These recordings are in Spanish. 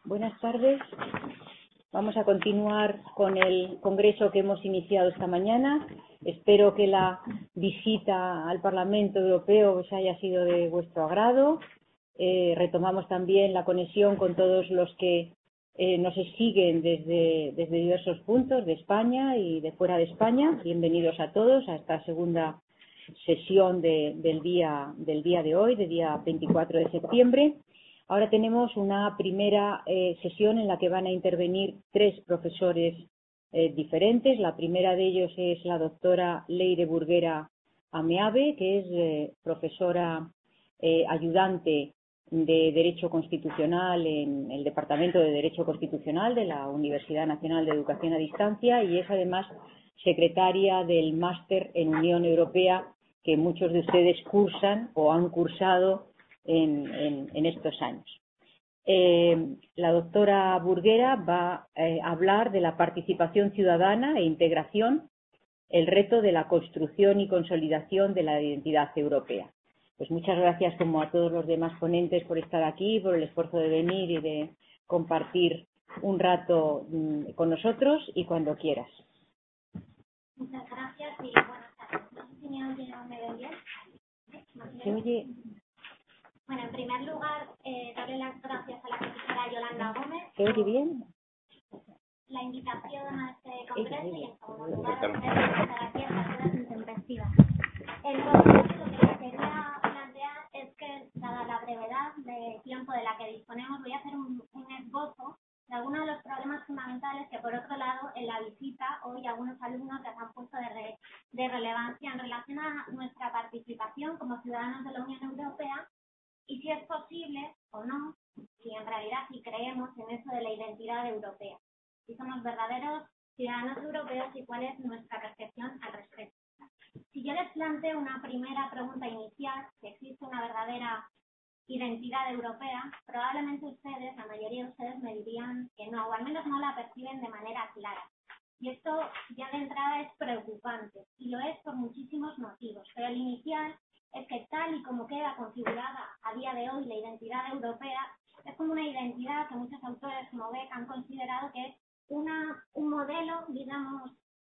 Buenas tardes. Vamos a continuar con el congreso que hemos iniciado esta mañana. Espero que la visita al Parlamento Europeo os haya sido de vuestro agrado. Retomamos también la conexión con todos los que nos siguen desde diversos puntos de España y de fuera de España. Bienvenidos a todos a esta segunda sesión del día de hoy, del día 24 de septiembre. Ahora tenemos una primera sesión en la que van a intervenir tres profesores diferentes. La primera de ellos es la doctora Leire Burguera Ameabe, que es profesora ayudante de Derecho Constitucional en el Departamento de Derecho Constitucional de la Universidad Nacional de Educación a Distancia y es además secretaria del Máster en Unión Europea que muchos de ustedes cursan o han cursado en estos años. La doctora Burguera va a hablar de la participación ciudadana e integración, el reto de la construcción y consolidación de la identidad europea. Pues muchas gracias, como a todos los demás ponentes, por estar aquí, por el esfuerzo de venir y de compartir un rato con nosotros y cuando quieras. Muchas gracias y buenas tardes. No sé si me oye bien. ¿Se oye? Bueno, en primer lugar, darle las gracias a la profesora Yolanda Gómez. ¿Se oye bien? La invitación a este congreso y en segundo lugar a ustedes por estar aquí a estas horas intempestivas. Entonces, lo que les quería plantear es que, dada la brevedad de tiempo de la que disponemos, voy a hacer un esbozo de algunos de los problemas fundamentales que, por otro lado, en la visita hoy algunos alumnos les han puesto de relevancia en relación a nuestra participación como ciudadanos de la Unión Europea y si es posible o no, si en realidad si creemos en eso de la identidad europea, si somos verdaderos ciudadanos europeos y cuál es nuestra percepción al respecto. Si yo les planteo una primera pregunta inicial, si existe una verdadera identidad europea, probablemente ustedes, la mayoría de ustedes me dirían que no, o al menos no la perciben de manera clara. Y esto ya de entrada es preocupante, y lo es por muchísimos motivos, pero el inicial es que tal y como queda configurada a día de hoy la identidad europea, es como una identidad que muchos autores como Beck han considerado que es un modelo, digamos,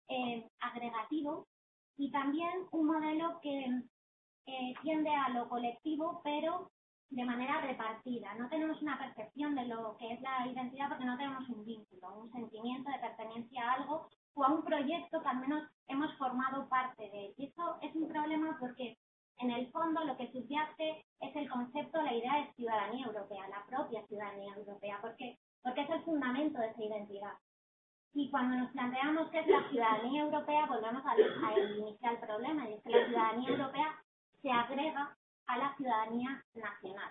agregativo y también un modelo que tiende a lo colectivo, pero de manera repartida. No tenemos una percepción de lo que es la identidad porque no tenemos un vínculo, un sentimiento de pertenencia a algo o a un proyecto que al menos hemos formado parte de él. Y esto es un problema porque en el fondo lo que subyace es el concepto, la idea de ciudadanía europea, la propia ciudadanía europea, porque es el fundamento de esa identidad. Y cuando nos planteamos qué es la ciudadanía europea, volvemos al inicial problema, y es que la ciudadanía europea se agrega a la ciudadanía nacional.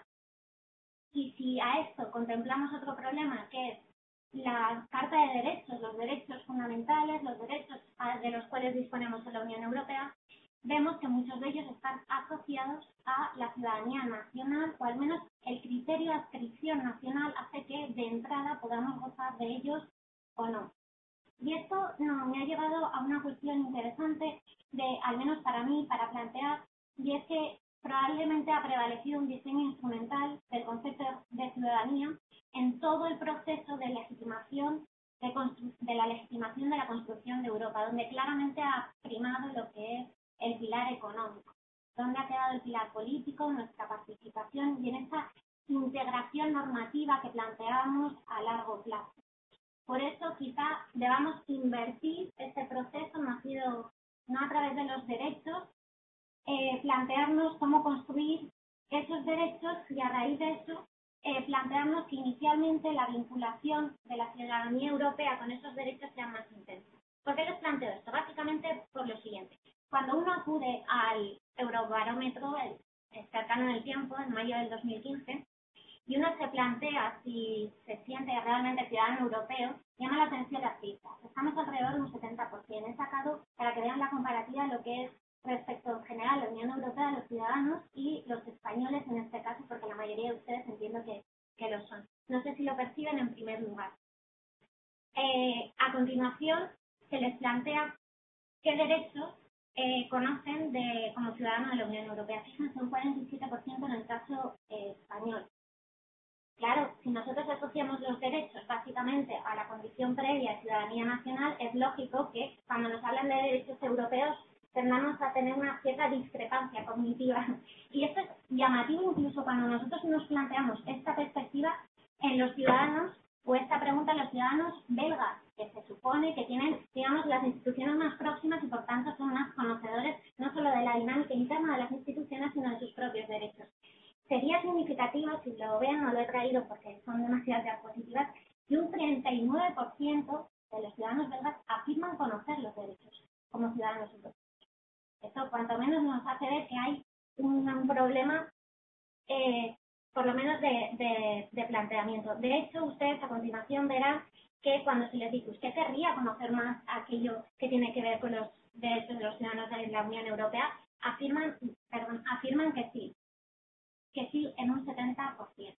Y si a esto contemplamos otro problema, que es la Carta de Derechos, los derechos fundamentales, los derechos de los cuales disponemos en la Unión Europea, vemos que muchos de ellos están asociados a la ciudadanía nacional, o al menos el criterio de adscripción nacional hace que de entrada podamos gozar de ellos o no. Y esto me ha llevado a una cuestión interesante, al menos para mí, para plantear, y es que probablemente ha prevalecido un diseño instrumental del concepto de ciudadanía en todo el proceso de legitimación de la legitimación de la construcción de Europa, donde claramente ha primado lo que es el pilar económico, donde ha quedado el pilar político, nuestra participación y en esa integración normativa que planteábamos a largo plazo. Por eso quizá debamos invertir este proceso, no a través de los derechos, plantearnos cómo construir esos derechos y a raíz de eso plantearnos que inicialmente la vinculación de la ciudadanía europea con esos derechos sea más intensa. ¿Por qué les planteo esto? Básicamente por lo siguiente. Cuando uno acude al Eurobarómetro, cercano en el tiempo, en mayo del 2015, y uno se plantea si se siente realmente ciudadano europeo, llama la atención las cifras. Estamos alrededor de un 70%. He sacado, para que vean la comparativa, lo que es respecto en general a la Unión Europea, los ciudadanos y los españoles en este caso, porque la mayoría de ustedes entiendo que lo son. No sé si lo perciben en primer lugar. A continuación, se les plantea qué derechos conocen como ciudadanos de la Unión Europea. Fíjense, un 47% en el caso español. Claro, si nosotros asociamos los derechos básicamente a la condición previa de ciudadanía nacional, es lógico que cuando nos hablan de derechos europeos tendamos a tener una cierta discrepancia cognitiva. Y esto es llamativo incluso cuando nosotros nos planteamos esta perspectiva en los ciudadanos o esta pregunta en los ciudadanos belgas, que se supone que tienen, digamos, las instituciones más próximas y por tanto son más conocedores no solo de la dinámica interna de las instituciones, sino de sus propios derechos. Sería significativo, si lo ven, no lo he traído porque son demasiadas diapositivas, que un 39% de los ciudadanos belgas afirman conocer los derechos como ciudadanos europeos. Esto cuanto menos nos hace ver que hay un problema, por lo menos de planteamiento. De hecho, ustedes a continuación verán que cuando se les dice, ¿usted querría conocer más aquello que tiene que ver con los derechos de los ciudadanos de la Unión Europea? Afirman que sí en un 70%.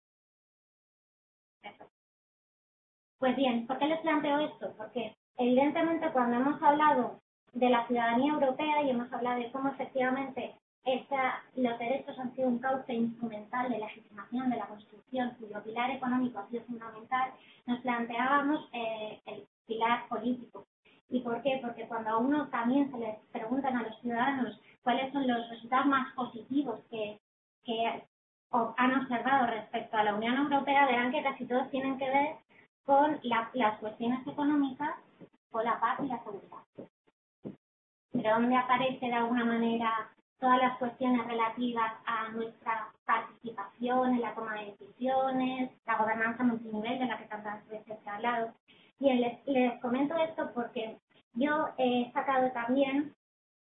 Eso. Pues bien, ¿por qué les planteo esto? Porque evidentemente cuando hemos hablado de la ciudadanía europea y hemos hablado de cómo efectivamente los derechos han sido un cauce instrumental de legitimación de la construcción, cuyo pilar económico ha sido fundamental, nos planteábamos el pilar político. ¿Y por qué? Porque cuando a uno también se les preguntan a los ciudadanos cuáles son los resultados más positivos que han observado respecto a la Unión Europea, verán que casi todos tienen que ver con las cuestiones económicas, con la paz y la seguridad. Pero donde aparece de alguna manera todas las cuestiones relativas a nuestra participación en la toma de decisiones, la gobernanza multinivel de la que tantas veces se ha hablado. Bien, les comento esto porque yo he sacado también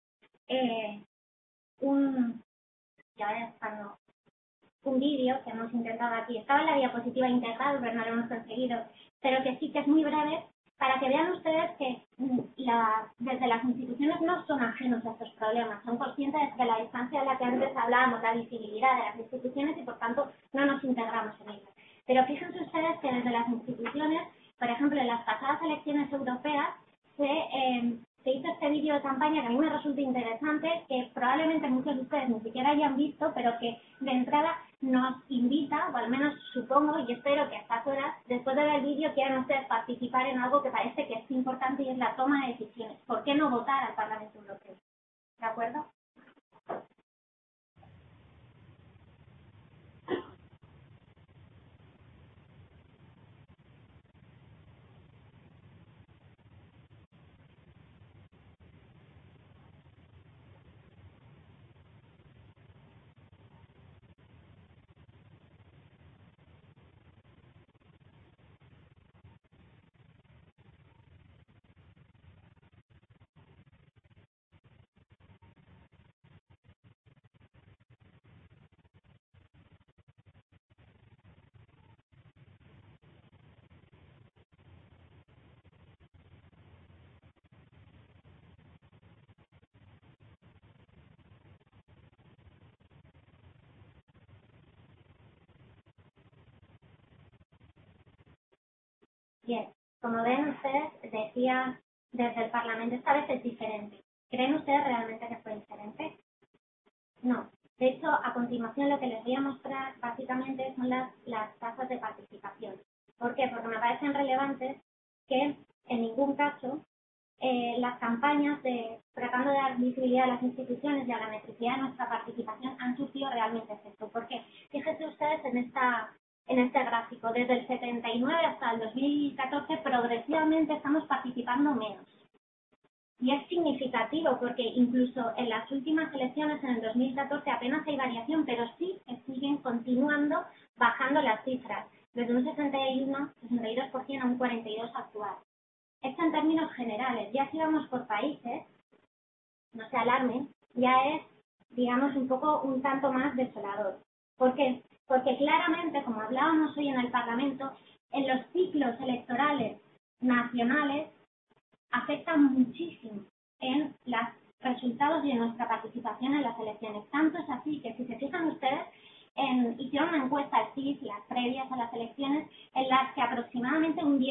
un vídeo que hemos intentado aquí. Estaba en la diapositiva integrado, pero no lo hemos conseguido, pero que sí que es muy breve, para que vean ustedes que desde las instituciones no son ajenos a estos problemas, son conscientes de la distancia de la que antes hablábamos, la visibilidad de las instituciones y por tanto no nos integramos en ellas. Pero fíjense ustedes que desde las instituciones, por ejemplo, en las pasadas elecciones europeas, se hizo este vídeo de campaña que a mí me resulta interesante, que probablemente muchos de ustedes ni siquiera hayan visto, pero que de entrada nos invita, o al menos supongo y espero que a estas horas, después de ver el vídeo, quieran ustedes participar en algo que parece que es importante y es la toma de decisiones. ¿Por qué no votar al Parlamento Europeo? ¿De acuerdo? Bien, como ven ustedes, decía desde el Parlamento, esta vez es diferente. ¿Creen ustedes realmente que fue diferente? No. De hecho, a continuación lo que les voy a mostrar básicamente son las tasas de participación. ¿Por qué? Porque me parecen relevantes que en ningún caso las campañas tratando de dar visibilidad a las instituciones y a la metricidad de nuestra participación han surtido realmente efecto. ¿Por qué? Fíjense ustedes en este gráfico, desde el 79 hasta el 2014 progresivamente estamos participando menos. Y es significativo porque incluso en las últimas elecciones, en el 2014, apenas hay variación, pero sí que siguen continuando bajando las cifras, desde un 62% a un 42% actual. Esto en términos generales. Ya si vamos por países, no se alarmen, ya es, digamos, un tanto más desolador. ¿Por qué? Porque claramente, como hablábamos hoy en el Parlamento, en los ciclos electorales nacionales afectan muchísimo en los resultados y en nuestra participación en las elecciones. Tanto es así que, si se fijan ustedes, hicieron una encuesta al CIS, las previas a las elecciones, en las que aproximadamente un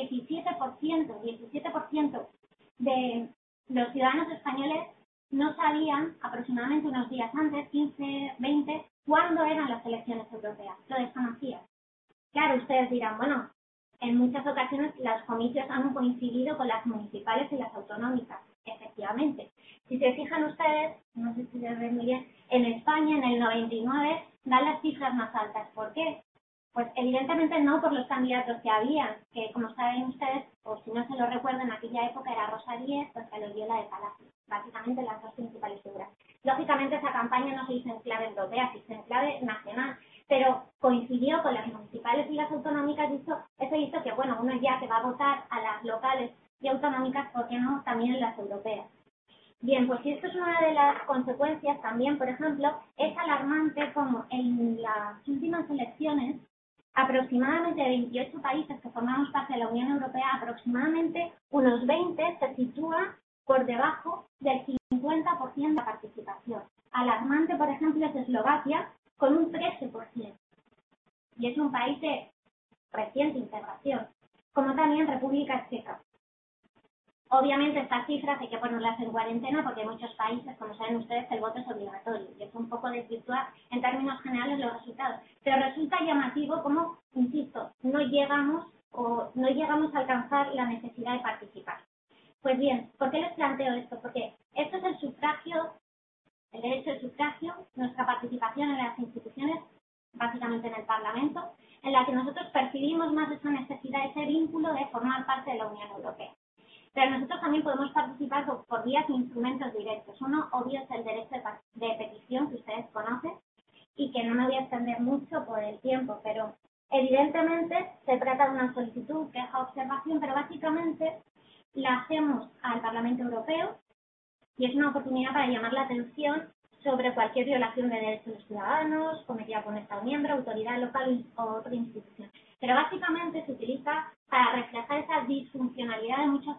17% de los ciudadanos españoles no sabían, aproximadamente unos días antes, 15, 20, cuándo eran las elecciones europeas. Lo desconocían. Claro, ustedes dirán, bueno, en muchas ocasiones los comicios han coincidido con las municipales y las autonómicas, efectivamente. Si se fijan ustedes, no sé si se ven muy bien, en España en el 99 dan las cifras más altas. ¿Por qué? Pues evidentemente no por los candidatos que había, que como saben ustedes, o si no se lo recuerdan, en aquella época era Rosa Díez contra Loyola de Palacio, básicamente las dos principales figuras. Lógicamente esa campaña no se hizo en clave europea, se hizo en clave nacional, pero coincidió con las municipales y las autonómicas y eso hizo que, bueno, uno ya que va a votar a las locales y autonómicas, ¿por qué no también en las europeas? Bien, pues si esto es una de las consecuencias también, por ejemplo, es alarmante como en las últimas elecciones, aproximadamente 28 países que formamos parte de la Unión Europea, aproximadamente unos 20 se sitúan por debajo del 50% de participación. Alarmante, por ejemplo, es Eslovaquia, con un 13%. Y es un país de reciente integración, como también República Checa. Obviamente estas cifras hay que ponerlas en cuarentena porque en muchos países, como saben ustedes, el voto es obligatorio y es un poco desvirtuar en términos generales los resultados. Pero resulta llamativo como, insisto, no llegamos a alcanzar la necesidad de participar. Pues bien, ¿por qué les planteo esto? Porque esto es el sufragio, el derecho de sufragio, nuestra participación en las instituciones, básicamente en el Parlamento, en la que nosotros percibimos más esa necesidad, ese vínculo de formar parte de la Unión Europea. Pero nosotros también podemos participar por vías e instrumentos directos. Uno, obvio, es el derecho de petición, que ustedes conocen, y que no me voy a extender mucho por el tiempo, pero evidentemente se trata de una solicitud, queja, observación, pero básicamente la hacemos al Parlamento Europeo y es una oportunidad para llamar la atención sobre cualquier violación de derechos de los ciudadanos cometida por un Estado miembro, autoridad local o otra institución. Pero básicamente se utiliza para reflejar esa disfuncionalidad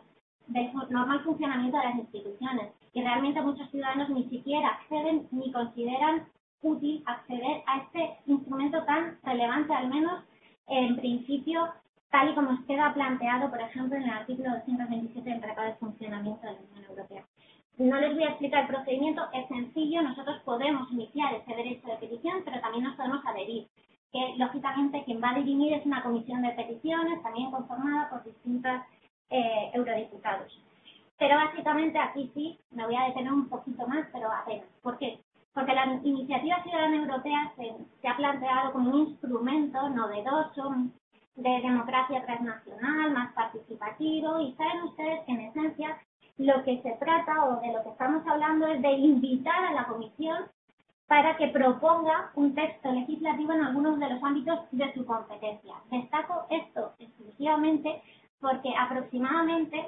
del normal funcionamiento de las instituciones. Y realmente muchos ciudadanos ni siquiera acceden ni consideran útil acceder a este instrumento tan relevante, al menos en principio, tal y como queda planteado, por ejemplo, en el artículo 227 del Tratado de Funcionamiento de la Unión Europea. No les voy a explicar el procedimiento, es sencillo, nosotros podemos iniciar ese derecho de petición, pero también nos podemos adherir, que lógicamente quien va a dirimir es una comisión de peticiones, también conformada por distintos eurodiputados. Pero básicamente aquí sí, me voy a detener un poquito más, pero apenas. ¿Por qué? Porque la iniciativa ciudadana europea se ha planteado como un instrumento novedoso de democracia transnacional, más participativo, y saben ustedes que en esencia lo que se trata o de lo que estamos hablando es de invitar a la Comisión para que proponga un texto legislativo en algunos de los ámbitos de su competencia. Destaco esto exclusivamente porque aproximadamente,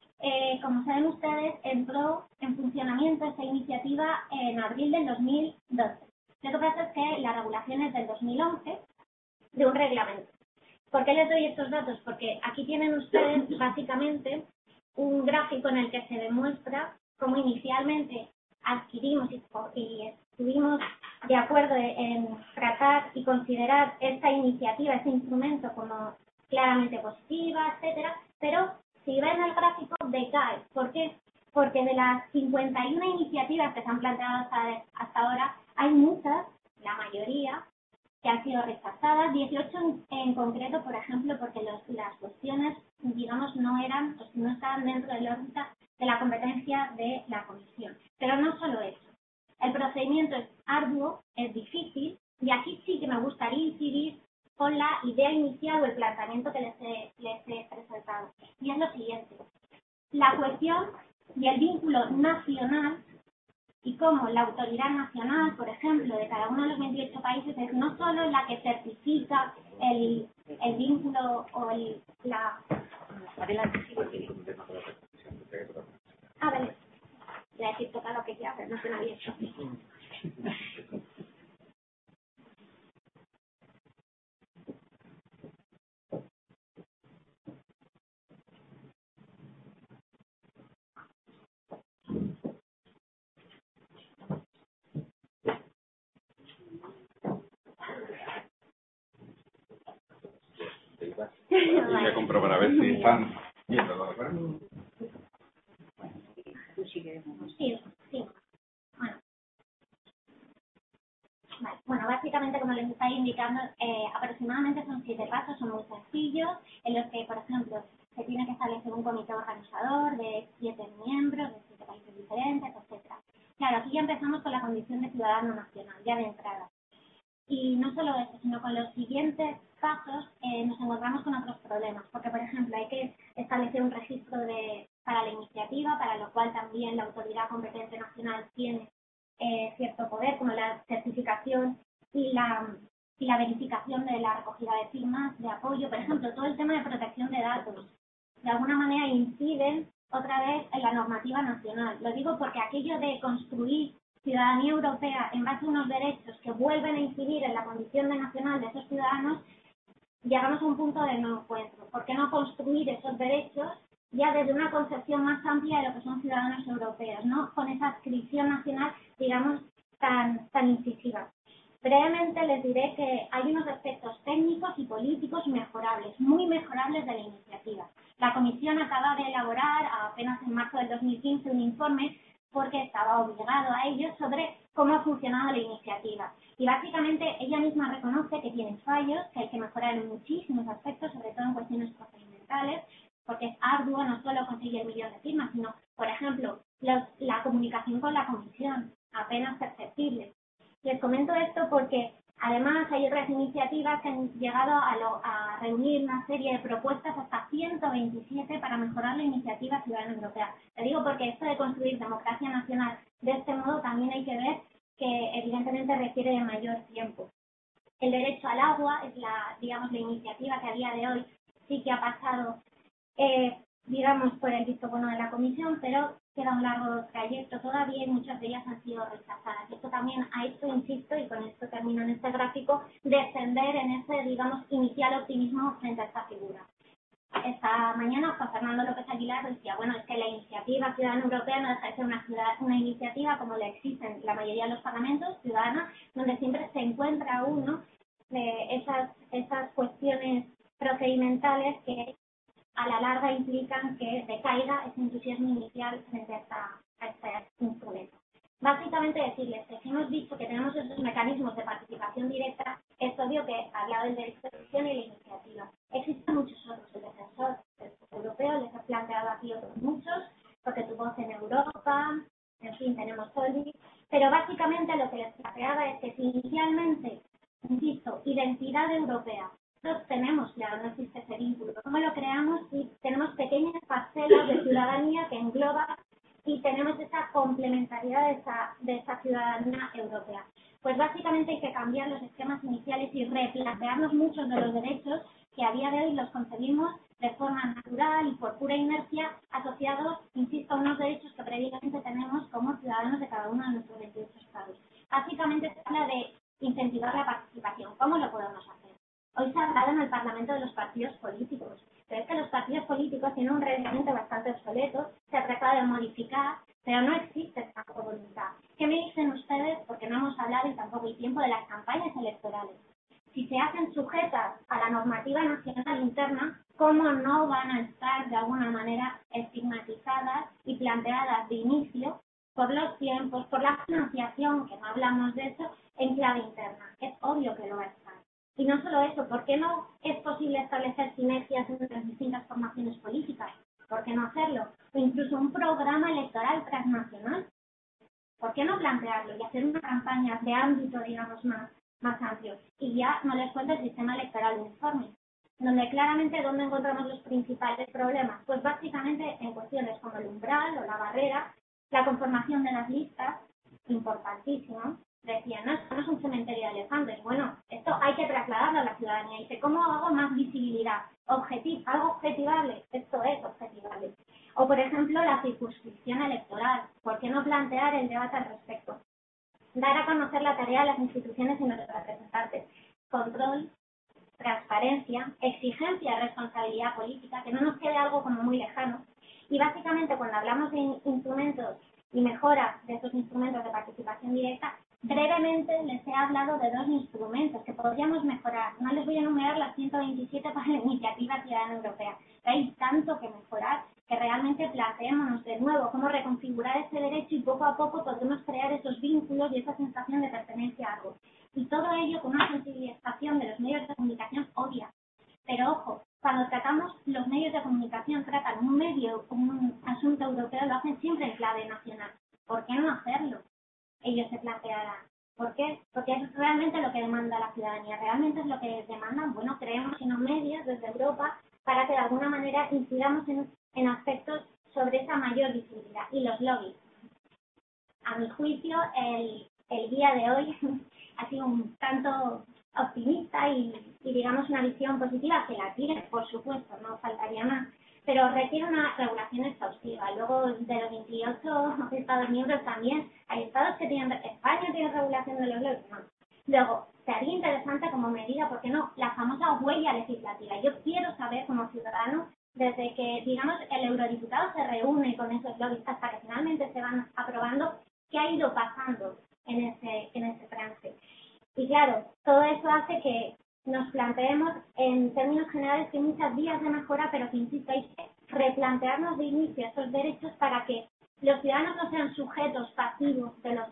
como saben ustedes, entró en funcionamiento esta iniciativa en abril del 2012. Lo que pasa es que la regulación es del 2011 de un reglamento. ¿Por qué les doy estos datos? Porque aquí tienen ustedes básicamente un gráfico en el que se demuestra cómo inicialmente adquirimos y estuvimos de acuerdo en tratar y considerar esta iniciativa, este instrumento como claramente positiva, etcétera, pero si ven el gráfico decae. ¿Por qué? Porque de las 51 iniciativas que se han planteado hasta ahora, hay muchas, la mayoría, que han sido rechazadas, 18 en concreto, por ejemplo, porque las cuestiones, digamos, no estaban dentro de la órbita de la competencia de la Comisión. Pero no solo eso. El procedimiento es arduo, es difícil, y aquí sí que me gustaría incidir con la idea inicial o el planteamiento que les he presentado. Y es lo siguiente. La cuestión y el vínculo nacional y cómo la autoridad nacional, por ejemplo, de cada uno de los 28 países es no solo la que certifica el vínculo o la... Adelante, sí. Vale. Voy a decir toca lo que quiera, pero no se me había hecho. Voy a comprobar a ver si están viendo los gráficos. Sí. Bueno. Vale. Bueno, básicamente, como les estaba indicando, aproximadamente son 7 pasos, son muy sencillos, en los que, por ejemplo, se tiene que establecer un comité organizador de 7 miembros, de 7 países diferentes, etcétera. Claro, aquí ya empezamos con la condición de ciudadano nacional, ya de entrada. Y no solo eso, sino con los siguientes pasos nos encontramos con otros problemas, porque, por ejemplo, hay que establecer un registro para la iniciativa, para lo cual también la autoridad competente nacional tiene cierto poder, como la certificación y la verificación de la recogida de firmas, de apoyo. Por ejemplo, todo el tema de protección de datos, de alguna manera inciden otra vez en la normativa nacional. Lo digo porque aquello de construir ciudadanía europea en base a unos derechos que vuelven a incidir en la condición de nacional de esos ciudadanos, llegamos a un punto de no encuentro. ¿Por qué no construir esos derechos ya desde una concepción más amplia de lo que son ciudadanos europeos, ¿no? Con esa adscripción nacional, digamos, tan incisiva? Brevemente les diré que hay unos aspectos técnicos y políticos mejorables, muy mejorables de la iniciativa. La Comisión acaba de elaborar, apenas en marzo del 2015, un informe porque estaba obligado a ello sobre cómo ha funcionado la iniciativa. Y básicamente ella misma reconoce que tiene fallos, que hay que mejorar en muchísimos aspectos, sobre todo en cuestiones procedimentales, porque es arduo no solo conseguir el millón de firmas, sino, por ejemplo, la comunicación con la Comisión, apenas perceptible. Les comento esto porque además hay otras iniciativas que han llegado a reunir una serie de propuestas, hasta 127, para mejorar la iniciativa ciudadana europea. Te digo porque esto de construir democracia nacional de este modo también hay que ver que evidentemente requiere de mayor tiempo. El derecho al agua es la iniciativa que a día de hoy sí que ha pasado por el visto bueno de la Comisión, pero queda un largo trayecto todavía y muchas de ellas han sido rechazadas. Esto también ha hecho, insisto, y con esto termino en este gráfico, descender en ese, inicial optimismo frente a esta figura. Esta mañana Juan Fernando López Aguilar decía, bueno, es que la iniciativa ciudadana europea no deja de ser una iniciativa como la existe en la mayoría de los parlamentos ciudadanos, donde siempre se encuentra uno de esas cuestiones procedimentales que a la larga implican que decaiga ese entusiasmo inicial frente a este instrumento. Básicamente decirles que si hemos dicho que tenemos esos mecanismos de participación directa, es obvio que al lado del derecho de decisión y la iniciativa existen muchos otros. El defensor europeo les ha planteado aquí otros muchos, porque tu voz en Europa, en fin, tenemos Solvit, pero básicamente lo que les planteaba es que si inicialmente, insisto, identidad europea, nosotros tenemos, ya no existe ese vínculo. ¿Cómo lo creamos? Y tenemos pequeñas parcelas de ciudadanía que engloba y tenemos esa complementariedad de esa ciudadanía europea. Pues básicamente hay que cambiar los esquemas iniciales y replantearnos muchos de los derechos que a día de hoy los concebimos de forma natural y por pura inercia asociados, insisto, a unos derechos que previamente tenemos como ciudadanos de cada uno de nuestros 28 estados. Básicamente se habla de incentivar la participación. ¿Cómo lo podemos hacer? Hoy se ha hablado en el Parlamento de los partidos políticos, pero es que los partidos políticos tienen un reglamento bastante obsoleto, se ha tratado de modificar, pero no existe esta voluntad. ¿Qué me dicen ustedes? Porque no hemos hablado y tampoco hay tiempo de las campañas electorales. Si se hacen sujetas a la normativa nacional interna, ¿cómo no van a estar de alguna manera estigmatizadas y planteadas de inicio por los tiempos, por la financiación, que no hablamos de eso, en clave interna? Es obvio que lo va a estar. Y no solo eso, ¿por qué no es posible establecer sinergias entre las distintas formaciones políticas? ¿Por qué no hacerlo? O incluso un programa electoral transnacional. ¿Por qué no plantearlo y hacer una campaña de ámbito, más amplio? Y ya no les cuento el sistema electoral uniforme, donde claramente ¿dónde encontramos los principales problemas? Pues básicamente en cuestiones como el umbral o la barrera, la conformación de las listas, importantísimo. Decían, no, esto no es un cementerio de elefantes. Bueno, esto hay que trasladarlo a la ciudadanía. Dice, ¿cómo hago más visibilidad? Algo objetivable. Esto es objetivable. O, por ejemplo, la circunscripción electoral. ¿Por qué no plantear el debate al respecto? Dar a conocer la tarea de las instituciones y nuestros representantes. Control, transparencia, exigencia de responsabilidad política, que no nos quede algo como muy lejano. Y básicamente cuando hablamos de instrumentos y mejora de esos instrumentos de participación directa, brevemente les he hablado de 2 instrumentos que podríamos mejorar. No les voy a enumerar las 127 para la iniciativa ciudadana europea. Hay tanto que mejorar que realmente planteémonos de nuevo cómo reconfigurar ese derecho y poco a poco podremos crear esos vínculos y esa sensación de pertenencia a algo. y todo ello con una sensibilización de los medios de comunicación obvia. Pero ojo, cuando tratamos los medios de comunicación, tratan un asunto europeo, lo hacen siempre en clave nacional. ¿Por qué no hacerlo? Ellos se plantearán. ¿Por qué? Porque es realmente lo que demanda la ciudadanía, realmente es lo que demandan. Bueno, creemos unos medios desde Europa para que de alguna manera incidamos en aspectos sobre esa mayor visibilidad. Y los lobbies. A mi juicio, el día de hoy ha sido un tanto optimista y digamos una visión positiva, que la tiene, por supuesto, no faltaría más, pero requiere una regulación exhaustiva. Luego, de los 28 Estados miembros también, hay estados que tienen, España tiene regulación de los lobbies, no. Luego, sería interesante como medida, ¿por qué no?, la famosa huella legislativa. Yo quiero saber como ciudadano, desde que, digamos, el eurodiputado se reúne con esos lobbies hasta que finalmente se van aprobando, qué ha ido pasando en ese trance. Y claro, todo eso hace que nos planteemos en términos generales que hay muchas vías de mejora, pero que, insisto, hay que replantearnos de inicio esos derechos para que los ciudadanos no sean sujetos pasivos de los